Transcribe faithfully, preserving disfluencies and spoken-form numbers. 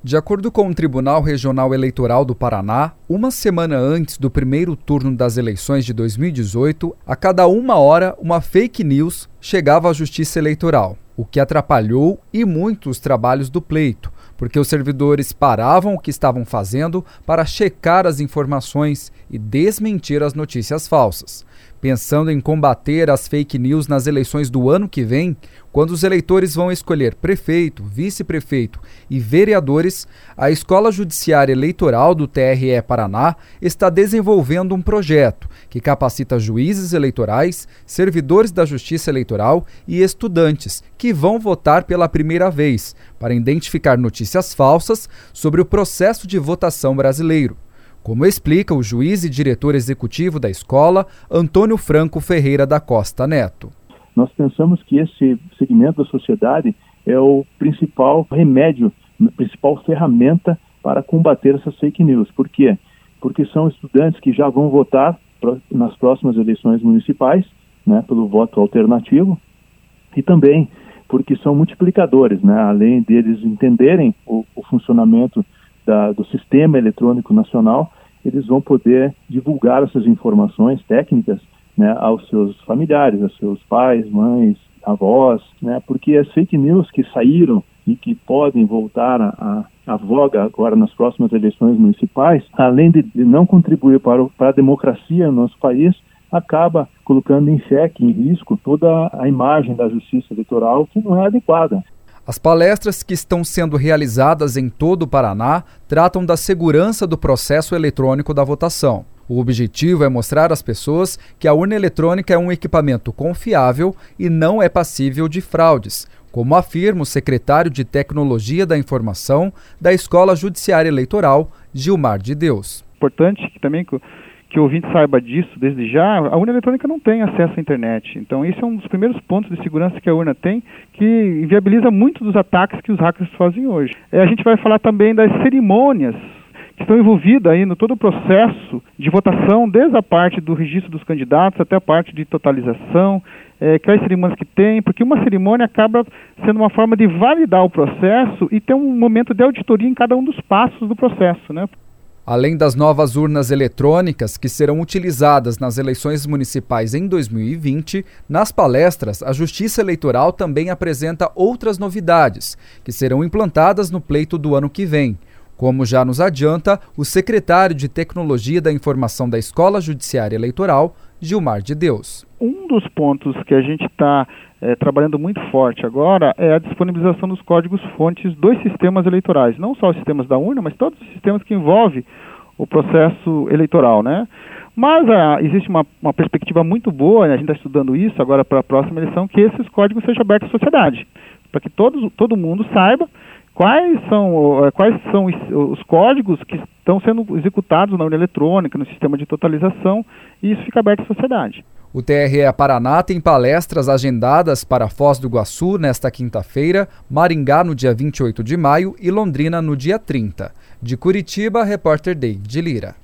De acordo com o Tribunal Regional Eleitoral do Paraná, uma semana antes do primeiro turno das eleições de dois mil e dezoito, a cada uma hora uma fake news chegava à Justiça Eleitoral, o que atrapalhou e muito os trabalhos do pleito, porque os servidores paravam o que estavam fazendo para checar as informações e desmentir as notícias falsas. Pensando em combater as fake news nas eleições do ano que vem, quando os eleitores vão escolher prefeito, vice-prefeito e vereadores, a Escola Judiciária Eleitoral do T R E Paraná está desenvolvendo um projeto que capacita juízes eleitorais, servidores da Justiça Eleitoral e estudantes que vão votar pela primeira vez, para identificar notícias falsas sobre o processo de votação brasileiro. Como explica o juiz e diretor executivo da escola, Antônio Franco Ferreira da Costa Neto. Nós pensamos que esse segmento da sociedade é o principal remédio, a principal ferramenta para combater essas fake news. Por quê? Porque são estudantes que já vão votar nas próximas eleições municipais, né, pelo voto alternativo, e também porque são multiplicadores, né, além deles entenderem o, o funcionamento Da, do Sistema Eletrônico Nacional, eles vão poder divulgar essas informações técnicas, né, aos seus familiares, aos seus pais, mães, avós, né, porque as fake news que saíram e que podem voltar a, a, a voga agora nas próximas eleições municipais, além de, de não contribuir para, o, para a democracia no nosso país, acaba colocando em xeque, em risco, toda a imagem da justiça eleitoral, que não é adequada. As palestras que estão sendo realizadas em todo o Paraná tratam da segurança do processo eletrônico da votação. O objetivo é mostrar às pessoas que a urna eletrônica é um equipamento confiável e não é passível de fraudes, como afirma o secretário de Tecnologia da Informação da Escola Judiciária Eleitoral, Gilmar de Deus. Importante que também que que o ouvinte saiba disso desde já, a urna eletrônica não tem acesso à internet. Então, esse é um dos primeiros pontos de segurança que a urna tem, que inviabiliza muito dos ataques que os hackers fazem hoje. É, a gente vai falar também das cerimônias que estão envolvidas aí no todo o processo de votação, desde a parte do registro dos candidatos até a parte de totalização, é, quais cerimônias que tem, porque uma cerimônia acaba sendo uma forma de validar o processo e ter um momento de auditoria em cada um dos passos do processo, né? Além das novas urnas eletrônicas que serão utilizadas nas eleições municipais em dois mil e vinte, nas palestras, a Justiça Eleitoral também apresenta outras novidades, que serão implantadas no pleito do ano que vem, como já nos adianta o secretário de Tecnologia da Informação da Escola Judiciária Eleitoral, Gilmar de Deus. Um dos pontos que a gente está é, trabalhando muito forte agora é a disponibilização dos códigos-fontes dos sistemas eleitorais, não só os sistemas da urna, mas todos os sistemas que envolvem o processo eleitoral, né? Mas ah, existe uma, uma perspectiva muito boa, né? A gente está estudando isso agora para a próxima eleição, que esses códigos sejam abertos à sociedade, para que todos, todo mundo saiba quais são, quais são os, os códigos que estão sendo executados na urna eletrônica, no sistema de totalização, e isso fica aberto à sociedade. O T R E Paraná tem palestras agendadas para Foz do Iguaçu nesta quinta-feira, Maringá no dia vinte e oito de maio e Londrina no dia trinta. De Curitiba, repórter David Lira.